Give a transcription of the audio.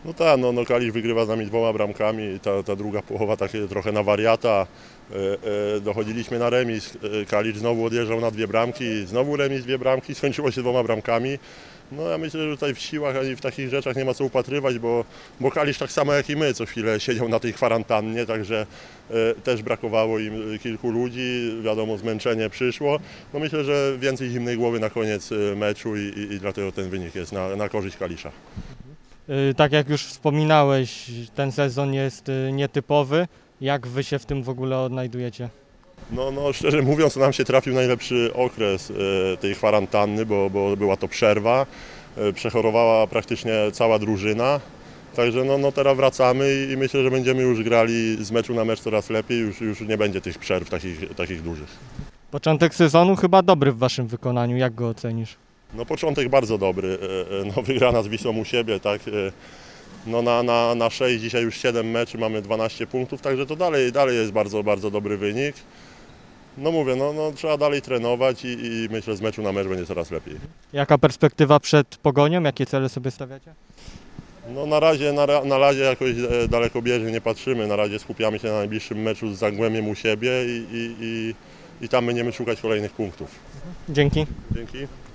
No tak, no Kalisz wygrywa z nami 2 bramkami, ta druga połowa takie trochę na wariata. Dochodziliśmy na remis, Kalisz znowu odjeżdżał na 2 bramki, znowu remis 2 bramki, skończyło się 2 bramkami. No ja myślę, że tutaj w siłach ani w takich rzeczach nie ma co upatrywać, bo Kalisz tak samo jak i my co chwilę siedział na tej kwarantannie, także też brakowało im kilku ludzi, wiadomo zmęczenie przyszło. No myślę, że więcej zimnej głowy na koniec meczu i dlatego ten wynik jest na korzyść Kalisza. Tak jak już wspominałeś, ten sezon jest nietypowy. Jak wy się w tym w ogóle odnajdujecie? No szczerze mówiąc, nam się trafił najlepszy okres tej kwarantanny, bo była to przerwa. Przechorowała praktycznie cała drużyna. Także no teraz wracamy i myślę, że będziemy już grali z meczu na mecz coraz lepiej, już nie będzie tych przerw takich dużych. Początek sezonu chyba dobry w waszym wykonaniu. Jak go ocenisz? No początek bardzo dobry, no wygrana z Wisłą u siebie, tak. No na 6, dzisiaj już 7 meczy mamy 12 punktów, także to dalej jest bardzo, bardzo dobry wynik. No mówię, no trzeba dalej trenować i myślę, że z meczu na mecz będzie coraz lepiej. Jaka perspektywa przed Pogonią? Jakie cele sobie stawiacie? No na razie jakoś dalekobieżnie nie patrzymy, na razie skupiamy się na najbliższym meczu z Zagłębiem u siebie i tam będziemy szukać kolejnych punktów. Dzięki. Dzięki.